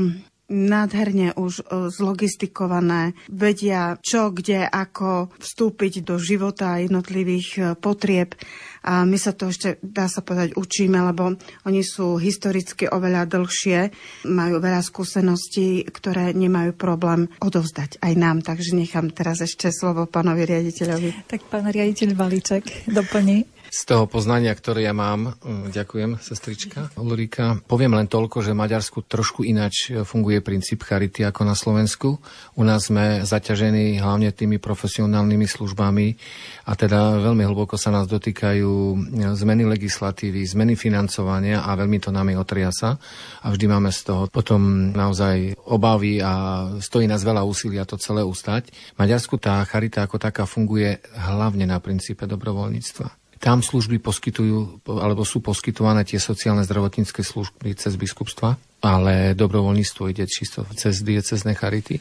nádherne už zlogistikované, vedia čo, kde, ako vstúpiť do života jednotlivých potrieb. A my sa to ešte, dá sa povedať, učíme, lebo oni sú historicky oveľa dlhšie, majú veľa skúseností, ktoré nemajú problém odovzdať aj nám. Takže nechám teraz ešte slovo pánovi riaditeľovi. Tak pán riaditeľ Valíček doplní. Z toho poznania, ktoré ja mám, ďakujem, sestrička Ulrika, poviem len toľko, že v Maďarsku trošku ináč funguje princíp charity ako na Slovensku. U nás sme zaťažení hlavne tými profesionálnymi službami a teda veľmi hlboko sa nás dotýkajú zmeny legislatívy, zmeny financovania a veľmi to nami otriasa a vždy máme z toho potom naozaj obavy a stojí nás veľa úsilia to celé ustať. V Maďarsku tá charita ako taká funguje hlavne na princípe dobrovoľníctva. Tam služby poskytujú, alebo sú poskytované tie sociálne zdravotnícke služby cez biskupstva, ale dobrovoľníctvo ide čisto cez diecézne charity.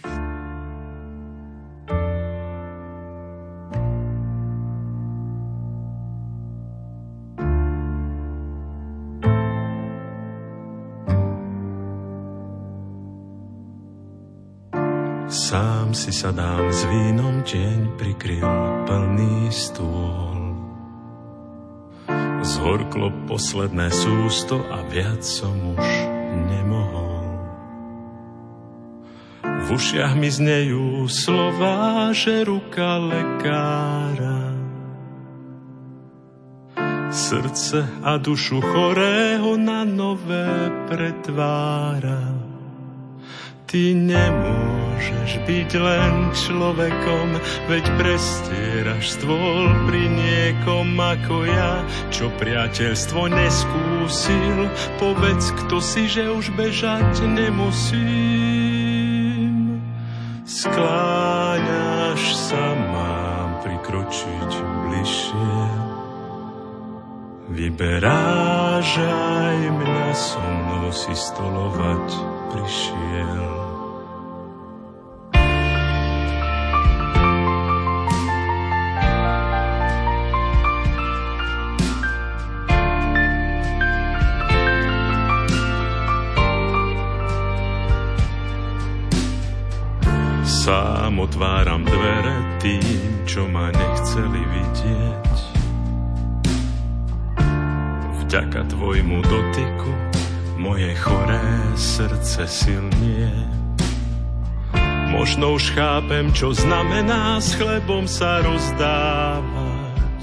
Sám si sadám s vínom, deň prikryl plný stôl. Zhorklo posledné sústo a viac som už nemohol. V ušiach mi znejú slová, že ruka lekára srdce a dušu chorého na nové pretvára. Ty nemôžeš byť len človekom, veď prestieraš stôl pri niekom ako ja, čo priateľstvo neskúsil. Povedz, kto si, že už bežať nemusím. Skláňaš sa, mám prikročiť bližšie. Vyberáš aj mňa, so mnou si stolovať prišiel. Sám otváram dvere tým, čo ma nechceli vidieť. Vďaka tvojmu dotyku moje choré srdce silnie. Možno už chápem, čo znamená s chlebom sa rozdávať.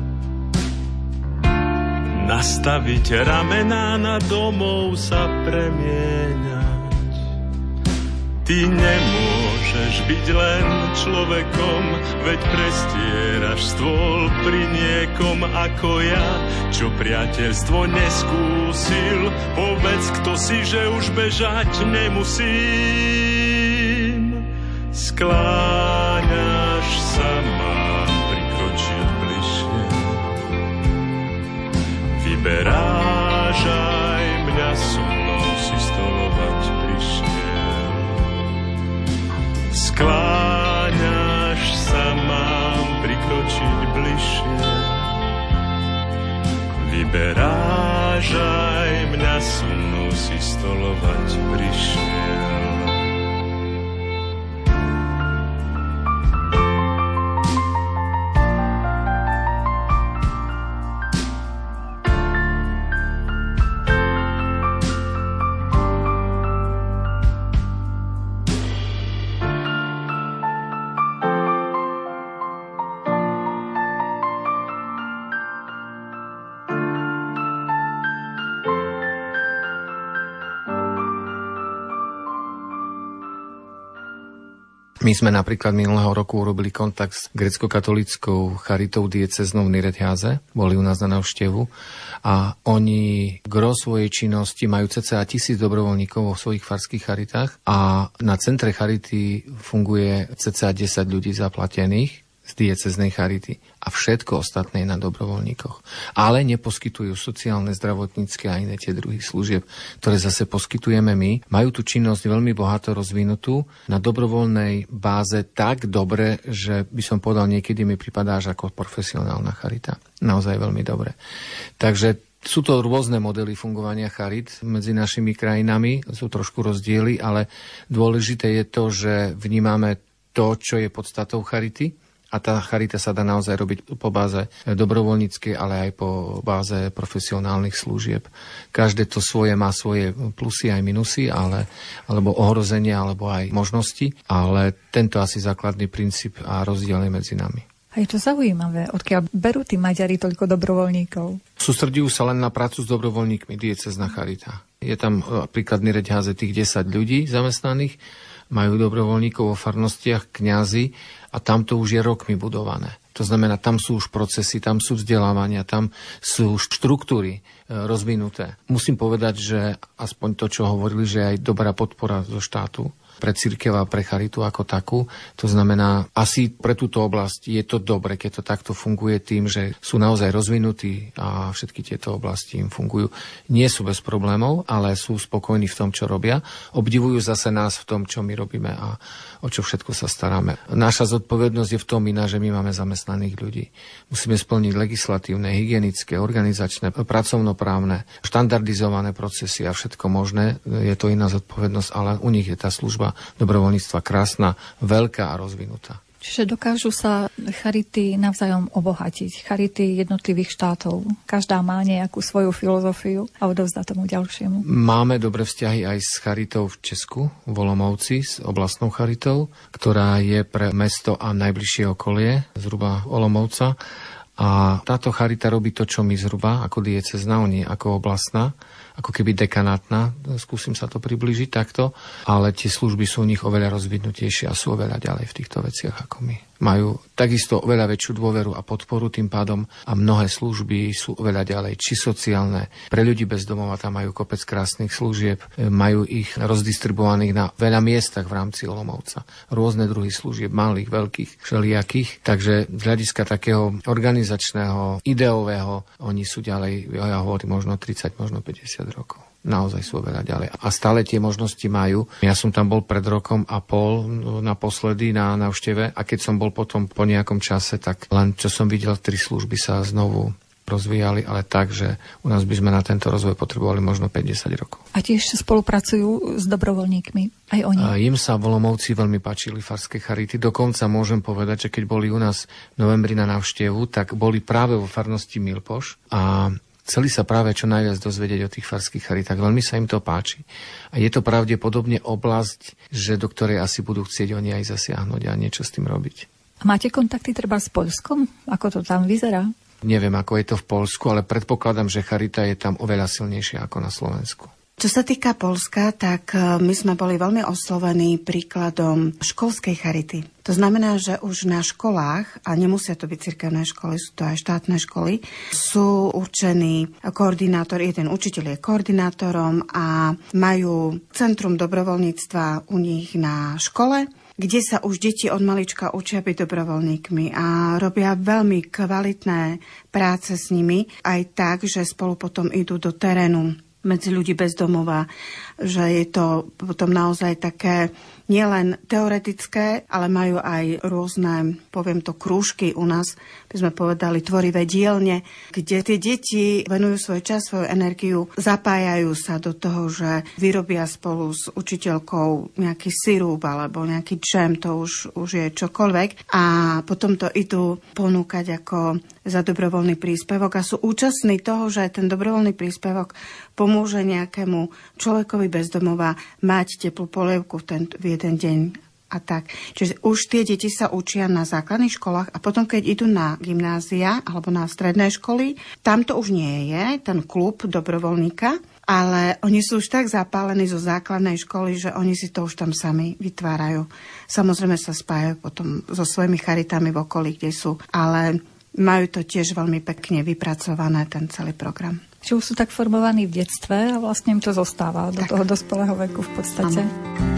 Nastaviť ramená, na domov sa premieňať. Ty nemôžeš byť len človekom, veď prestieraš stôl pri niekom ako ja, čo priateľstvo neskúsil. Povedz, kto si, že už bežať nemusím. Skláňaš sa, mám prikročiť bližšie. Vyberáš aj mňa, so mnou si stolovať prišiel. Skláňaš sa, mám prikročiť bližšie. Vyberáš aj mňa, so mnou si stolovať prišiel. My sme napríklad minulého roku urobili kontakt s grécko-katolíckou charitou diecéznou v Nyíregyháze, boli u nás na návštevu a oni gro svojej činnosti majú cca tisíc dobrovoľníkov vo svojich farských charitách a na centre charity funguje cca desať ľudí zaplatených z diecéznej charity a všetko ostatné je na dobrovoľníkoch. Ale neposkytujú sociálne, zdravotnícke a iné tie druhy služieb, ktoré zase poskytujeme my. Majú tú činnosť veľmi bohato rozvinutú na dobrovoľnej báze tak dobre, že by som povedal, niekedy mi pripadá až ako profesionálna charita. Naozaj veľmi dobre. Takže Sú to rôzne modely fungovania charit medzi našimi krajinami, sú trošku rozdiely, ale dôležité je to, že vnímame to, čo je podstatou charity. A tá charita sa dá naozaj robiť po báze dobrovoľníckej, ale aj po báze profesionálnych služieb. Každé to svoje má svoje plusy aj minusy, ale, alebo ohrozenia, alebo aj možnosti, ale tento asi základný princíp a rozdiel je medzi nami. A je to zaujímavé, odkiaľ berú tí Maďari toľko dobrovoľníkov? Sústredujú sa len na prácu s dobrovoľníkmi, diecézna charita. Je tam príkladný reď háze tých desať ľudí zamestnaných, majú dobrovoľníkov vo farnostiach, kňazi a tam to už je rokmi budované. To znamená, tam sú už procesy, tam sú vzdelávania, tam sú štruktúry rozvinuté. Musím povedať, že aspoň to, čo hovorili, že aj dobrá podpora zo štátu pre cirkev a pre charitu ako takú. To znamená, asi pre túto oblasť je to dobre, keď to takto funguje tým, že sú naozaj rozvinutí a všetky tieto oblasti im fungujú. Nie sú bez problémov, ale sú spokojní v tom, čo robia. Obdivujú zase nás v tom, čo my robíme a o čo všetko sa staráme. Naša zodpovednosť je v tom iná, že my máme zamestnaných ľudí. Musíme splniť legislatívne, hygienické, organizačné, pracovnoprávne, štandardizované procesy a všetko možné. Je to iná zodpovednosť, ale u nich je tá služba dobrovoľníctva krásna, veľká a rozvinutá. Čiže dokážu sa charity navzájom obohatiť. Charity jednotlivých štátov. Každá má nejakú svoju filozofiu a odovzdá tomu ďalšiemu. Máme dobré vzťahy aj s charitou v Česku, v Olomouci, s oblastnou charitou, ktorá je pre mesto a najbližšie okolie, zhruba Olomouca. A táto charita robí to, čo my zhruba, ako diecézna, oni ako oblastná, ako keby dekanátna, skúsim sa to priblížiť takto, ale tie služby sú u nich oveľa rozvinutejšie a sú oveľa ďalej v týchto veciach ako my. Majú takisto oveľa väčšiu dôveru a podporu tým pádom a mnohé služby sú oveľa ďalej, či sociálne. Pre ľudí bez domova tam majú kopec krásnych služieb, majú ich rozdistribuovaných na veľa miestach v rámci Olomouca. Rôzne druhy služieb, malých, veľkých, všelijakých. Takže z hľadiska takého organizačného, ideového, oni sú ďalej, ja hovorím, možno tridsať, možno päťdesiat rokov. Naozaj sú veľa ďalej. A stále tie možnosti majú. Ja som tam bol pred rokom a pol naposledy na návšteve a keď som bol potom po nejakom čase, tak len čo som videl, tri služby sa znovu rozvíjali, ale tak, že u nás by sme na tento rozvoj potrebovali možno päťdesiat rokov. A tiež spolupracujú s dobrovoľníkmi, aj oni? A im sa v Olomouci veľmi páčili farské charity. Dokonca môžem povedať, že keď boli u nás v novembri na návštevu, tak boli práve vo farnosti Milpoš a chceli sa práve čo najviac dozvedieť o tých farských charitách. Veľmi sa im to páči. A je to pravdepodobne oblasť, že do ktorej asi budú chcieť oni aj zasiahnuť a niečo s tým robiť. A máte kontakty treba s Poľskom? Ako to tam vyzerá? Neviem, ako je to v Poľsku, ale predpokladám, že charita je tam oveľa silnejšia ako na Slovensku. Čo sa týka Poľska, tak my sme boli veľmi oslovení príkladom školskej charity. To znamená, že už na školách, a nemusia to byť cirkevné školy, sú to aj štátne školy, sú určení koordinátori, jeden učiteľ je koordinátorom a majú centrum dobrovoľníctva u nich na škole, kde sa už deti od malička učia byť dobrovoľníkmi a robia veľmi kvalitné práce s nimi, aj tak, že spolu potom idú do terénu medzi ľudí bez domova, že je to potom naozaj také nielen teoretické, ale majú aj rôzne, poviem to, krúžky u nás, by sme povedali, tvorivé dielne, kde tie deti venujú svoj čas, svoju energiu, zapájajú sa do toho, že vyrobia spolu s učiteľkou nejaký sirúp alebo nejaký džem, to už, už je čokoľvek, a potom to idú ponúkať ako za dobrovoľný príspevok a sú účastní toho, že ten dobrovoľný príspevok pomôže nejakému človekovi bez domova mať teplú polievku v ten v jeden deň a tak. Čiže už tie deti sa učia na základných školách a potom, keď idú na gymnázia alebo na stredné školy, tam to už nie je, ten klub dobrovoľníka, ale oni sú už tak zapálení zo základnej školy, že oni si to už tam sami vytvárajú. Samozrejme sa spájajú potom so svojimi charitami v okolí, kde sú, ale majú to tiež veľmi pekne vypracované, ten celý program. Čiže už sú tak formovaní v detstve a vlastne im to zostáva do tak. toho dospelého veku v podstate. Ano.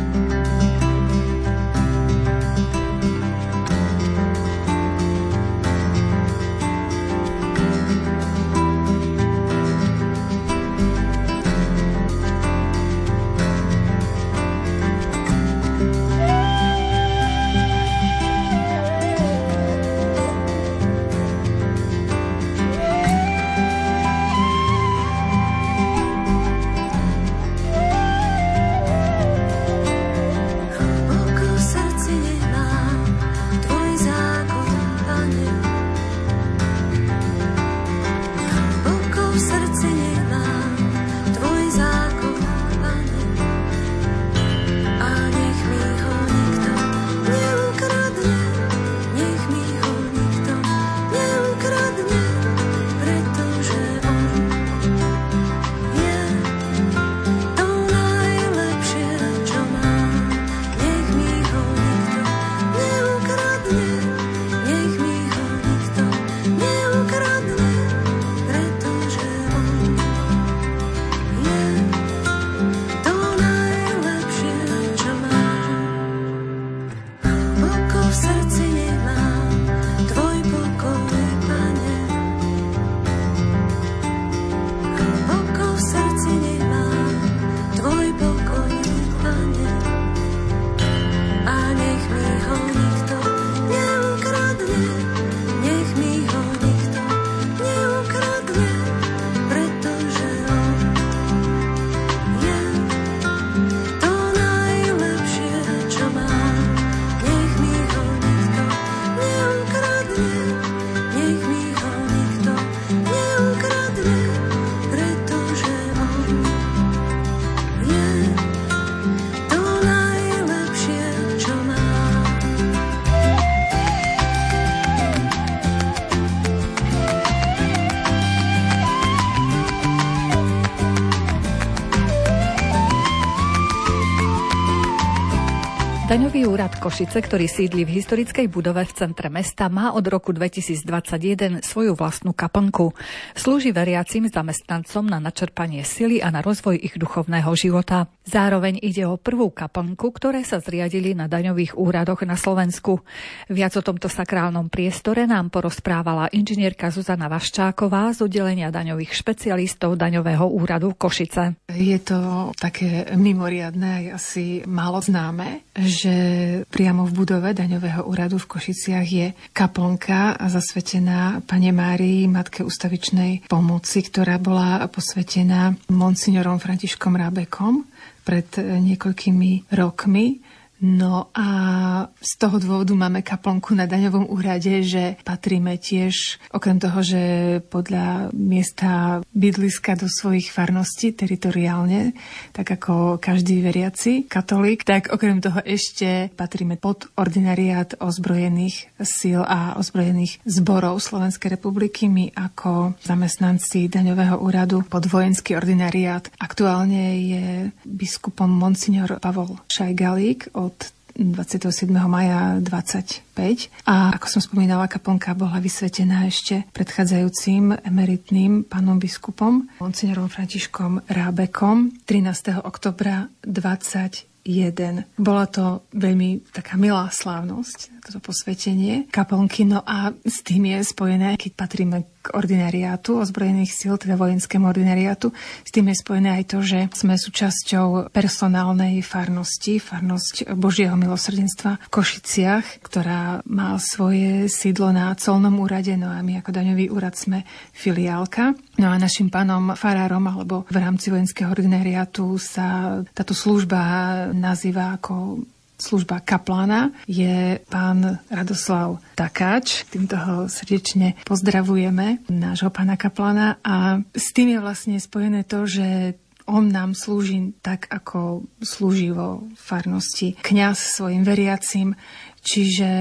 Daňový úrad Košice, ktorý sídli v historickej budove v centre mesta, má od roku dvetisícdvadsaťjeden svoju vlastnú kaplnku. Slúži veriacim zamestnancom na načerpanie sily a na rozvoj ich duchovného života. Zároveň ide o prvú kaplnku, ktoré sa zriadili na daňových úradoch na Slovensku. Viac o tomto sakrálnom priestore nám porozprávala inžinierka Zuzana Vaščáková z oddelenia daňových špecialistov Daňového úradu Košice. Je to také mimoriadne, asi málo známe, že priamo v budove Daňového úradu v Košiciach je kaplnka zasvetená Pane Márii, Matke ustavičnej pomoci, ktorá bola posvetená monsignorom Františkom Rábekom pred niekoľkými rokmi. No a z toho dôvodu máme kaplnku na Daňovom úrade, že patríme tiež, okrem toho, že podľa miesta bydliska do svojich farností teritoriálne, tak ako každý veriaci katolík, tak okrem toho ešte patríme pod ordinariát ozbrojených síl a ozbrojených zborov Slovenskej republiky. My ako zamestnanci Daňového úradu pod vojenský ordinariát. Aktuálne je biskupom monsignor Pavol Šajgalík od dvadsiateho siedmeho mája dvadsaťpäť. A ako som spomínala, kaplnka bola vysvetená ešte predchádzajúcim emeritným pánom biskupom, monsignorom Františkom Rábekom, trinásteho októbra dvadsaťjeden. Bola to veľmi taká milá slávnosť, toto posvetenie kaplnky. No a s tým je spojené, keď patríme k ordinariátu ozbrojených síl, teda vojenskému ordinariátu, s tým je spojené aj to, že sme súčasťou personálnej farnosti, farnosť Božieho milosrdenstva v Košiciach, ktorá má svoje sídlo na colnom úrade, no a my ako daňový úrad sme filiálka. No a našim pánom farárom, alebo v rámci vojenského ordinariátu sa táto služba nazýva ako služba kaplána, je pán Radoslav Takáč. Týmto ho srdečne pozdravujeme, nášho pána kaplána. A s tým je vlastne spojené to, že on nám slúži tak, ako slúži vo farnosti kňaz svojim veriacim, čiže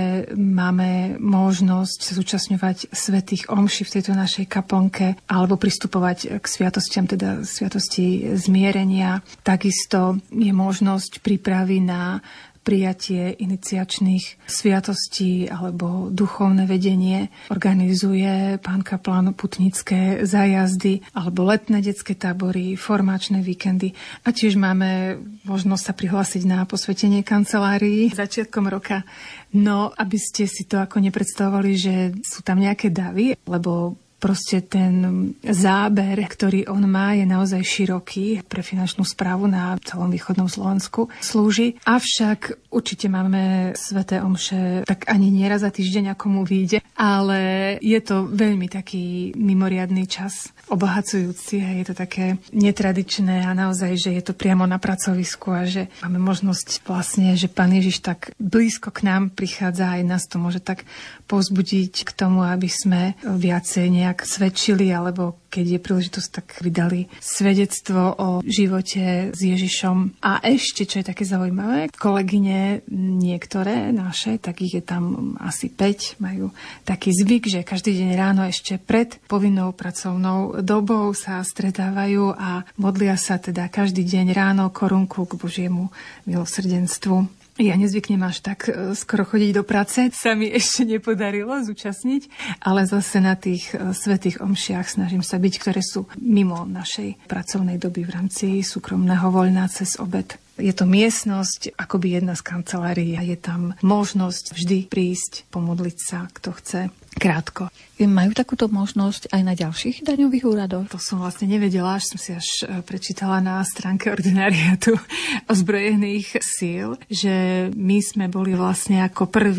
máme možnosť sa zúčastňovať svätých omší v tejto našej kaplnke alebo pristupovať k sviatostiam, teda sviatosti zmierenia. Takisto je možnosť prípravy na prijatie iniciačných sviatostí alebo duchovné vedenie. Organizuje pán kaplán putnické zájazdy alebo letné detské tábory, formačné víkendy. A tiež máme možnosť sa prihlásiť na posvetenie kancelárií začiatkom roka. No, aby ste si to ako nepredstavovali, že sú tam nejaké davy, lebo proste ten záber, ktorý on má, je naozaj široký pre finančnú správu na celom východnom Slovensku slúži. Avšak určite máme sväté omše tak ani nieraz za týždeň, ako mu vyjde, ale je to veľmi taký mimoriadny čas, obohacujúci a je to také netradičné a naozaj, že je to priamo na pracovisku a že máme možnosť vlastne, že Pán Ježiš tak blízko k nám prichádza a aj nás to môže tak povzbudiť k tomu, aby sme viacej nejak svedčili, alebo keď je príležitosť, tak vydali svedectvo o živote s Ježišom. A ešte, čo je také zaujímavé, kolegyne niektoré naše, tak ich je tam asi päť, majú taký zvyk, že každý deň ráno ešte pred povinnou pracovnou dobou sa stretávajú a modlia sa teda každý deň ráno korunku k Božiemu milosrdenstvu. Ja nezvyknem až tak skoro chodiť do práce, sa mi ešte nepodarilo zúčastniť, ale zase na tých svätých omšiach snažím sa byť, ktoré sú mimo našej pracovnej doby v rámci súkromného voľna cez obed. Je to miestnosť akoby jedna z kancelárií a je tam možnosť vždy prísť, pomodliť sa, kto chce, krátko. Majú takúto možnosť aj na ďalších daňových úradoch? To som vlastne nevedela, až som si až prečítala na stránke ordinariátu ozbrojených síl, že my sme boli vlastne ako prví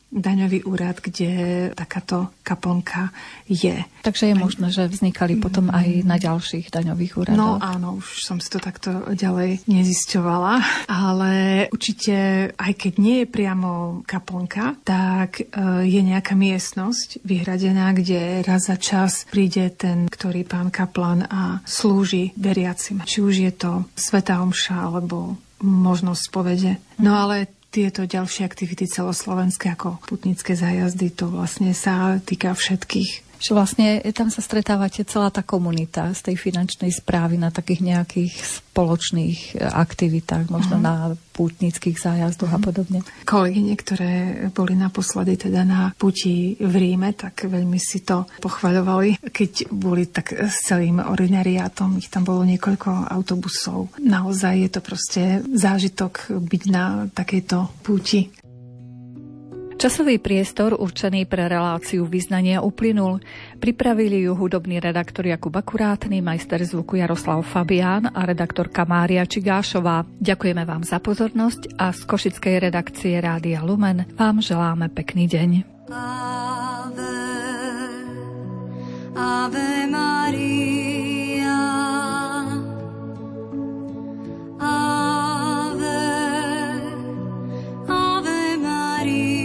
daňový úrad, kde takáto kaplnka je. Takže je možné, že vznikali potom aj na ďalších daňových úradoch. No áno, už som si to takto ďalej nezisťovala, ale určite, aj keď nie je priamo kaplnka, tak je nejaká miestnosť vyhradená, kde raz za čas príde ten, ktorý pán kaplan a slúži veriacim. Či už je to svätá omša, alebo možnosť spovede. No ale tieto ďalšie aktivity celoslovenské ako putnické zájazdy, to vlastne sa týka všetkých. Že vlastne tam sa stretávate celá tá komunita z tej finančnej správy na takých nejakých spoločných aktivitách, možno uh-huh. na pútnických zájazdoch uh-huh. a podobne. Kolegyne, ktoré boli naposledy teda na puti v Ríme, tak veľmi si to pochvaľovali, keď boli tak s celým ordinariátom, ich tam bolo niekoľko autobusov. Naozaj je to proste zážitok byť na takejto púti. Časový priestor určený pre reláciu Vyznania uplynul. Pripravili ju hudobný redaktor Jakub Akurátny, majster zvuku Jaroslav Fabián a redaktorka Mária Čigášová. Ďakujeme vám za pozornosť a z košickej redakcie Rádia Lumen vám želáme pekný deň. Ave, Ave Maria, Ave, Ave Maria.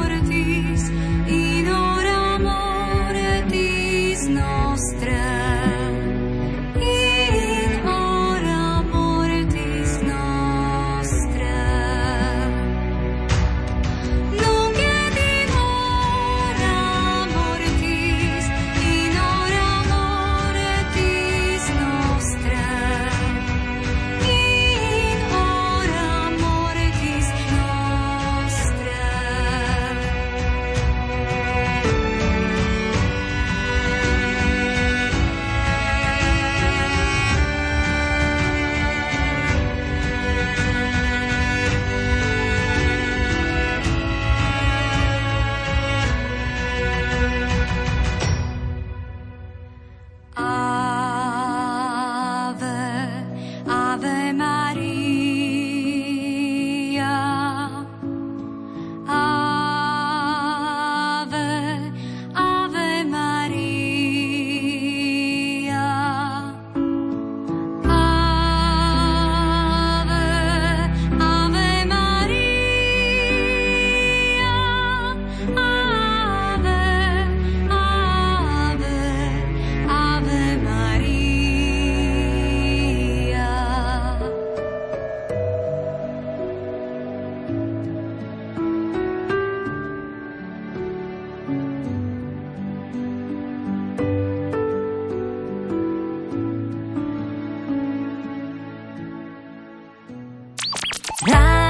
Nostra